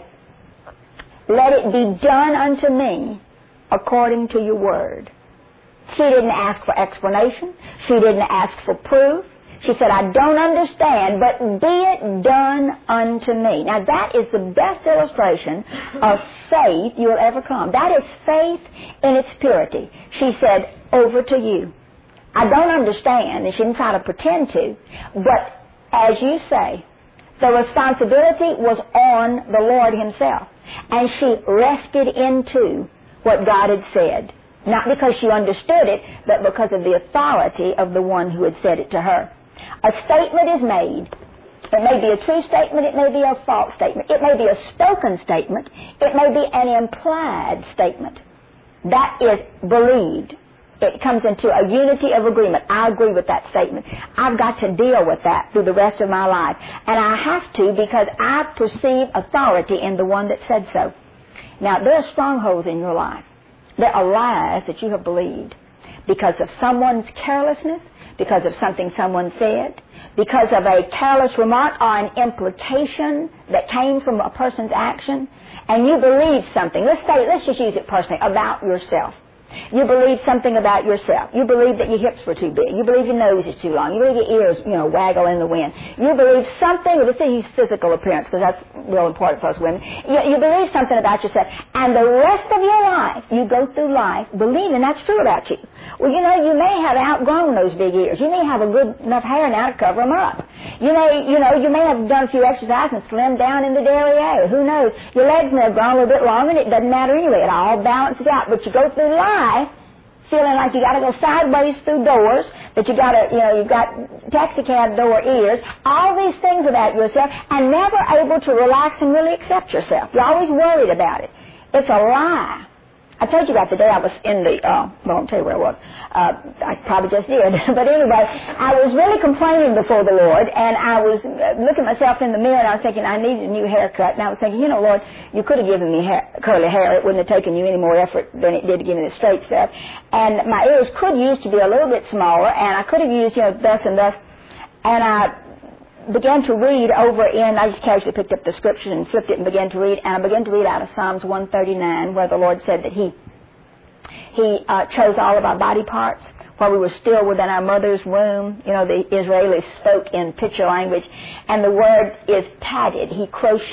let it be done unto me according to your word. She didn't ask for explanation. She didn't ask for proof. She said, I don't understand, but be it done unto me. Now that is the best illustration of faith you'll ever come. That is faith in its purity. She said, over to you. I don't understand, and she didn't try to pretend to, but as you say, the responsibility was on the Lord himself. And she rested into what God had said. Not because she understood it, but because of the authority of the one who had said it to her. A statement is made. It may be a true statement, it may be a false statement. It may be a spoken statement, it may be an implied statement. That is believed. It comes into a unity of agreement. I agree with that statement. I've got to deal with that through the rest of my life. And I have to because I perceive authority in the one that said so. Now, there are strongholds in your life. There are lies that you have believed because of someone's carelessness, because of something someone said, because of a careless remark or an implication that came from a person's action, and you believe something. Let's just use it personally, about yourself. You believe something about yourself. You believe that your hips were too big. You believe your nose is too long. You believe your ears, waggle in the wind. You believe something, let's say use physical appearance, because that's real important for us women. You believe something about yourself, and the rest of your life, you go through life believing that's true about you. Well, you know, you may have outgrown those big ears. You may have a good enough hair now to cover them up. You may have done a few exercises and slimmed down in the derriere. Who knows? Your legs may have grown a little bit longer, and it doesn't matter anyway. It all balances out. But you go through life feeling like you got to go sideways through doors, that you got to, you've got taxi cab door ears, all these things about yourself, and never able to relax and really accept yourself. You're always worried about it. It's a lie. I told you about the day I was in the, well, I won't tell you where I was. I probably just did. But anyway, I was really complaining before the Lord, and I was looking at myself in the mirror, and I was thinking, I need a new haircut. And I was thinking, you know, Lord, you could have given me curly hair. It wouldn't have taken you any more effort than it did to give me the straight stuff. And my ears could use to be a little bit smaller, and I could have used, thus and thus. And I began to read over in, I just casually picked up the scripture and flipped it and began to read, and I began to read out of Psalms 139, where the Lord said that He chose all of our body parts while we were still within our mother's womb. You know, the Israelis spoke in picture language, and the word is tatted. He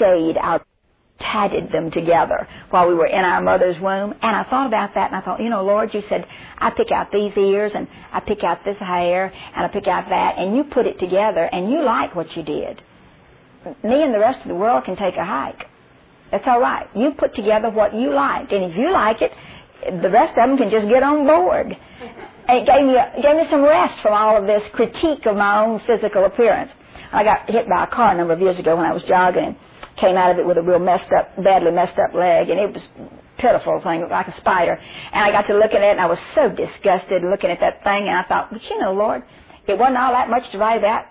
tatted them together while we were in our mother's womb. And I thought about that, and I thought, you know, Lord, you said, I pick out these ears, and I pick out this hair, and I pick out that, and you put it together, and you like what you did. Me and the rest of the world can take a hike. That's all right. You put together what you liked, and if you like it, the rest of them can just get on board. And it gave me some rest from all of this critique of my own physical appearance. I got hit by a car a number of years ago when I was jogging, and came out of it with a real badly messed up leg, and it was a pitiful thing, it looked like a spider. And I got to looking at it, and I was so disgusted looking at that thing, and I thought, but you know, Lord, it wasn't all that much to write about,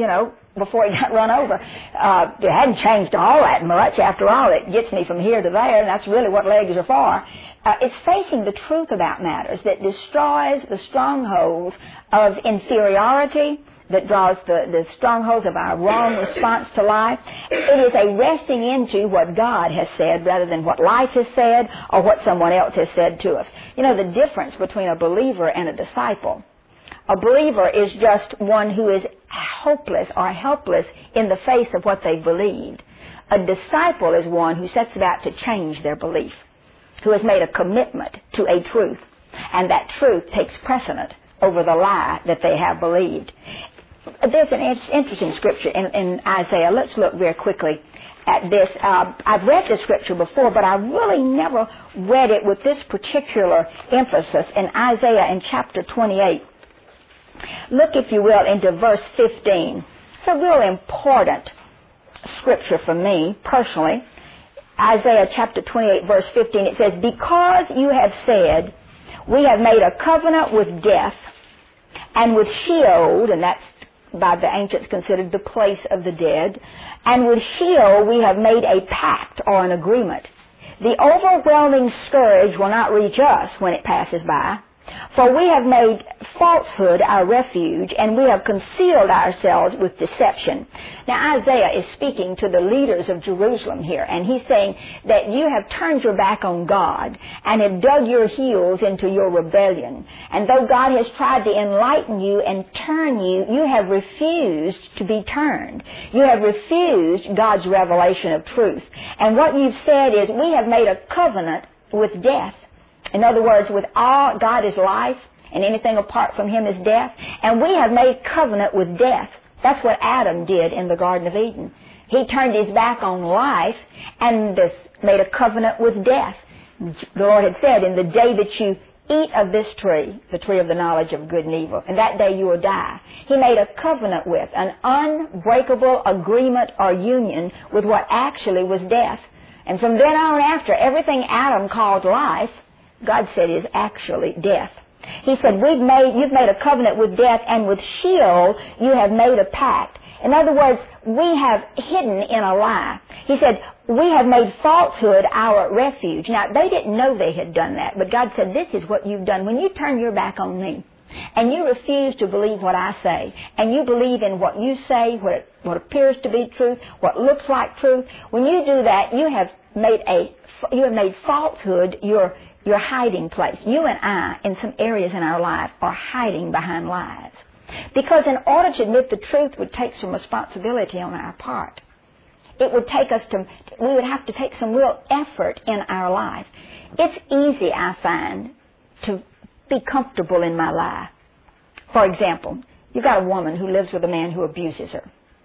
before he got run over. It hadn't changed all that much. After all, it gets me from here to there, and that's really what legs are for. It's facing the truth about matters that destroys the strongholds of inferiority, that draws the strongholds of our wrong response to life. It is a resting into what God has said rather than what life has said or what someone else has said to us. You know, the difference between a believer and a disciple. A believer is just one who is hopeless or helpless in the face of what they believed. A disciple is one who sets about to change their belief, who has made a commitment to a truth, and that truth takes precedent over the lie that they have believed. There's an interesting scripture in Isaiah. Let's look very quickly at this. I've read this scripture before, but I really never read it with this particular emphasis in Isaiah in chapter 28. Look, if you will, into verse 15. It's a real important scripture for me, personally. Isaiah chapter 28, verse 15, it says, because you have said, we have made a covenant with death, and with Sheol, and that's by the ancients considered the place of the dead, and with Sheol we have made a pact or an agreement. The overwhelming scourge will not reach us when it passes by, for we have made falsehood our refuge, and we have concealed ourselves with deception. Now Isaiah is speaking to the leaders of Jerusalem here, and he's saying that you have turned your back on God and have dug your heels into your rebellion. And though God has tried to enlighten you and turn you, you have refused to be turned. You have refused God's revelation of truth. And what you've said is, we have made a covenant with death. In other words, with all, God is life, and anything apart from Him is death. And we have made covenant with death. That's what Adam did in the Garden of Eden. He turned his back on life and made a covenant with death. The Lord had said, in the day that you eat of this tree, the tree of the knowledge of good and evil, and that day you will die. He made a covenant with, an unbreakable agreement or union with what actually was death. And from then on after, everything Adam called life, God said is actually death. He said, you've made a covenant with death, and with Sheol you have made a pact. In other words, we have hidden in a lie. He said, we have made falsehood our refuge. Now, they didn't know they had done that, but God said, this is what you've done. When you turn your back on me, and you refuse to believe what I say, and you believe in what you say, what appears to be truth, what looks like truth, when you do that, you have made falsehood your hiding place. You and I, in some areas in our life, are hiding behind lies. Because in order to admit the truth would take some responsibility on our part. It would take we would have to take some real effort in our life. It's easy, I find, to be comfortable in my life. For example, you've got a woman who lives with a man who abuses her.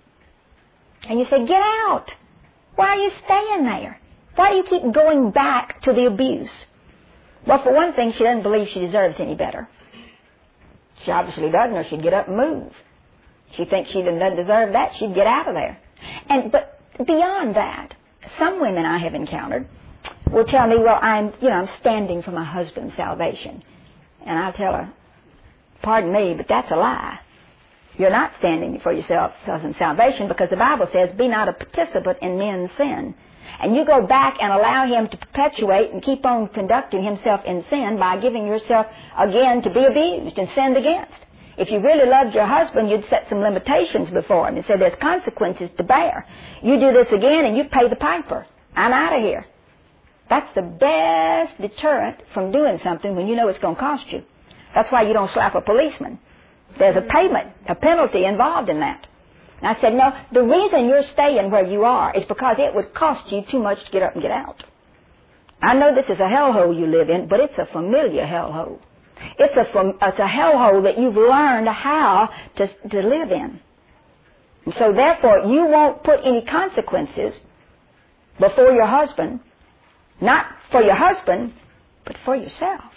And you say, get out. Why are you staying there? Why do you keep going back to the abuse? Well, for one thing, she doesn't believe she deserves any better. She obviously doesn't, or she'd get up and move. She thinks she doesn't deserve that, she'd get out of there. But beyond that, some women I have encountered will tell me, well, I'm standing for my husband's salvation. And I'll tell her, pardon me, but that's a lie. You're not standing for yourself in salvation, because the Bible says, be not a participant in men's sin. And you go back and allow him to perpetuate and keep on conducting himself in sin by giving yourself again to be abused and sinned against. If you really loved your husband, you'd set some limitations before him and say there's consequences to bear. You do this again and you pay the piper. I'm out of here. That's the best deterrent from doing something when you know it's going to cost you. That's why you don't slap a policeman. There's a payment, a penalty involved in that. And I said, no, the reason you're staying where you are is because it would cost you too much to get up and get out. I know this is a hellhole you live in, but it's a familiar hellhole. It's a hellhole that you've learned how to live in. And so therefore, you won't put any consequences before your husband, not for your husband, but for yourself.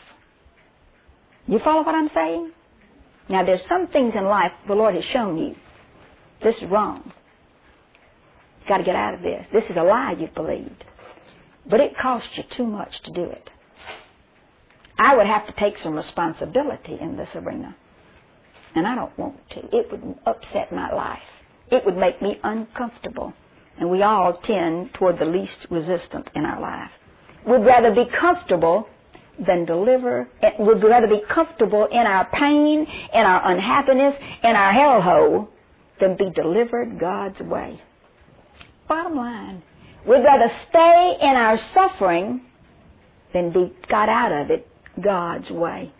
You follow what I'm saying? Now, there's some things in life the Lord has shown you. This is wrong. You've got to get out of this. This is a lie you've believed. But it costs you too much to do it. I would have to take some responsibility in this arena. And I don't want to. It would upset my life. It would make me uncomfortable. And we all tend toward the least resistant in our life. We'd rather be comfortable than deliver. We'd rather be comfortable in our pain, in our unhappiness, in our hellhole, than be delivered God's way. Bottom line, we'd rather stay in our suffering than be got out of it God's way.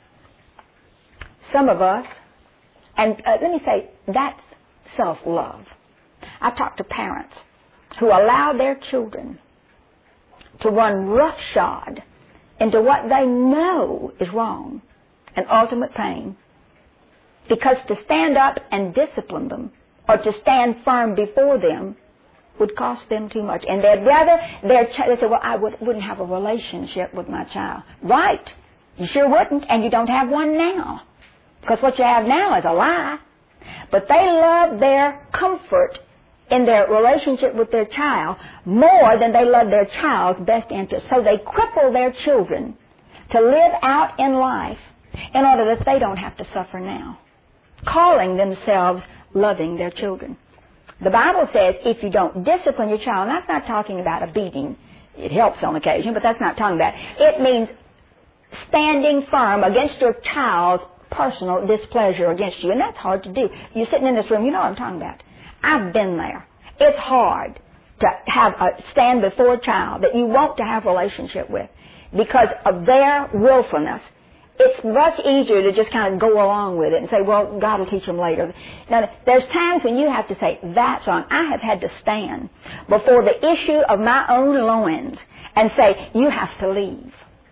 Some of us, and let me say, that's self-love. I talk to parents who allow their children to run roughshod into what they know is wrong and ultimate pain, because to stand up and discipline them or to stand firm before them would cost them too much. And they'd rather they say, well, I wouldn't have a relationship with my child. Right. You sure wouldn't, and you don't have one now. Because what you have now is a lie. But they love their comfort in their relationship with their child more than they love their child's best interest. So they cripple their children to live out in life in order that they don't have to suffer now, calling themselves loving their children. The Bible says if you don't discipline your child, and that's not talking about a beating. It helps on occasion, but that's not talking about it. It means standing firm against your child's personal displeasure against you, and that's hard to do. You're sitting in this room, you know what I'm talking about. I've been there. It's hard to stand before a child that you want to have a relationship with because of their willfulness. It's much easier to just kind of go along with it and say, well, God will teach them later. Now, there's times when you have to say, that's wrong. I have had to stand before the issue of my own loins and say, you have to leave.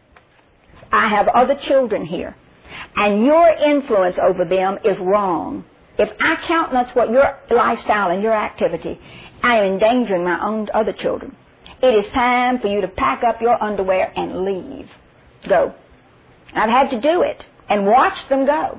I have other children here, and your influence over them is wrong. If I countenance what your lifestyle and your activity, I am endangering my own other children. It is time for you to pack up your underwear and leave. Go. I've had to do it and watch them go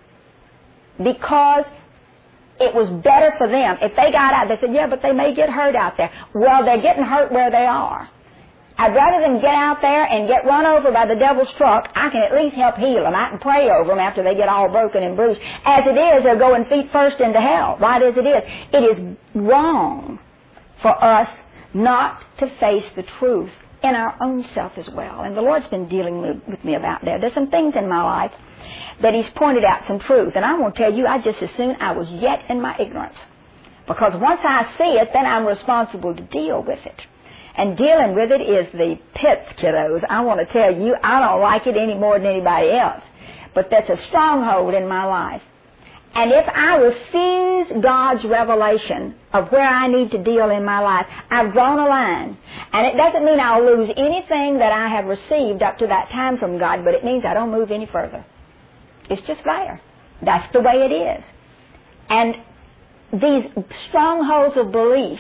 because it was better for them. If they got out, they said, yeah, but they may get hurt out there. Well, they're getting hurt where they are. I'd rather them get out there and get run over by the devil's truck. I can at least help heal them. I can pray over them after they get all broken and bruised. As it is, they're going feet first into hell, right as it is. It is wrong for us not to face the truth in our own self as well. And the Lord's been dealing with me about that. There's some things in my life that He's pointed out some truth. And I want to tell you, I just as soon I was yet in my ignorance. Because once I see it, then I'm responsible to deal with it. And dealing with it is the pits, kiddos. I want to tell you, I don't like it any more than anybody else. But that's a stronghold in my life. And if I refuse God's revelation of where I need to deal in my life, I've drawn a line. And it doesn't mean I'll lose anything that I have received up to that time from God, but it means I don't move any further. It's just there. That's the way it is. And these strongholds of belief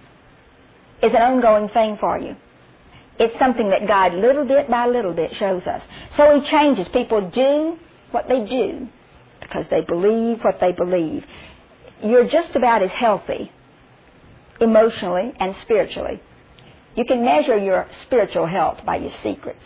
is an ongoing thing for you. It's something that God little bit by little bit shows us. So He changes. People do what they do because they believe what they believe. You're just about as healthy emotionally and spiritually. You can measure your spiritual health by your secrets.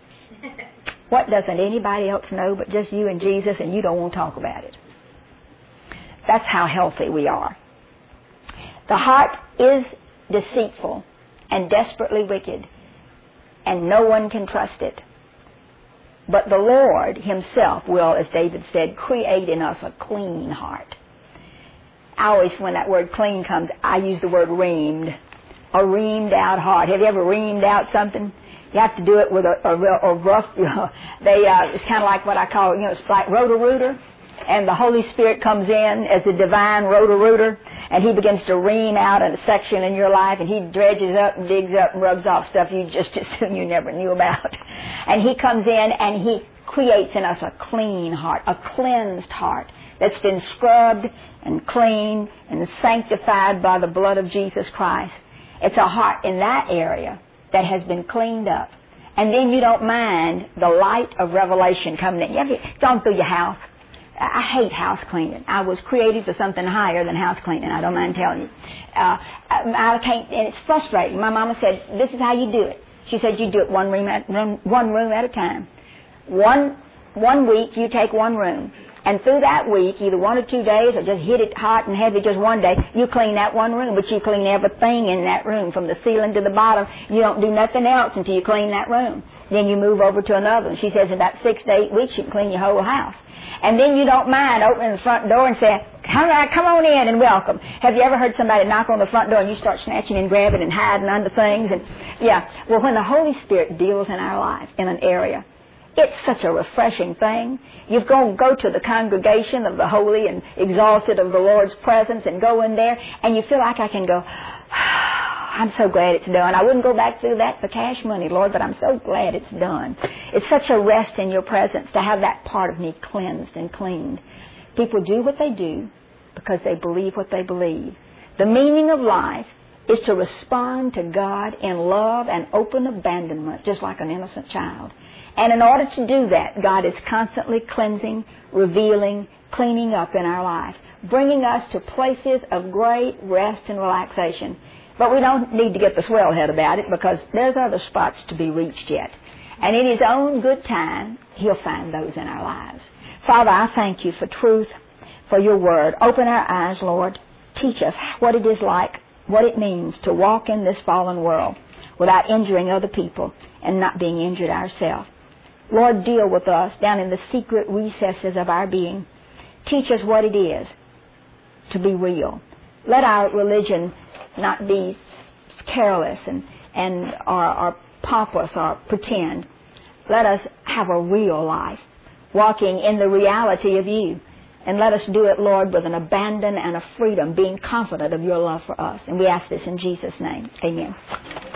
What doesn't anybody else know but just you and Jesus, and you don't want to talk about it? That's how healthy we are. The heart is deceitful and desperately wicked, and no one can trust it. But the Lord Himself will, as David said, create in us a clean heart. I always, when that word clean comes, I use the word reamed. A reamed out heart. Have you ever reamed out something? You have to do it with a rough, it's kind of like what I call, it's like rotor-rooter. And the Holy Spirit comes in as a divine rotor-rooter, and He begins to ream out a section in your life, and He dredges up and digs up and rubs off stuff you just assume you never knew about. And He comes in and He creates in us a clean heart, a cleansed heart that's been scrubbed and cleaned and sanctified by the blood of Jesus Christ. It's a heart in that area that has been cleaned up. And then you don't mind the light of revelation coming in. You ever gone through your house? I hate house cleaning. I was created for something higher than house cleaning. I don't mind telling you. I can't, and it's frustrating. My mama said, "This is how you do it." She said, "You do it one room at a time. One week you take one room, and through that week, either 1 or 2 days, or just hit it hot and heavy just one day, you clean that one room, but you clean everything in that room from the ceiling to the bottom. You don't do nothing else until you clean that room. Then you move over to another." And she says, in about 6 to 8 weeks, you can clean your whole house. And then you don't mind opening the front door and saying, "Come on in and welcome." Have you ever heard somebody knock on the front door and you start snatching and grabbing and hiding under things? And well, when the Holy Spirit deals in our life in an area, it's such a refreshing thing. You've got to go to the congregation of the holy and exalted of the Lord's presence and go in there, and you feel like I can go, "I'm so glad it's done. I wouldn't go back through that for cash money, Lord, but I'm so glad it's done." It's such a rest in your presence to have that part of me cleansed and cleaned. People do what they do because they believe what they believe. The meaning of life is to respond to God in love and open abandonment, just like an innocent child. And in order to do that, God is constantly cleansing, revealing, cleaning up in our life, bringing us to places of great rest and relaxation. But we don't need to get the swell head about it, because there's other spots to be reached yet. And in His own good time, He'll find those in our lives. Father, I thank You for truth, for Your Word. Open our eyes, Lord. Teach us what it is like, what it means to walk in this fallen world without injuring other people and not being injured ourselves. Lord, deal with us down in the secret recesses of our being. Teach us what it is to be real. Let our religion not be careless or pompous or pretend. Let us have a real life, walking in the reality of You. And let us do it, Lord, with an abandon and a freedom, being confident of Your love for us. And we ask this in Jesus' name. Amen.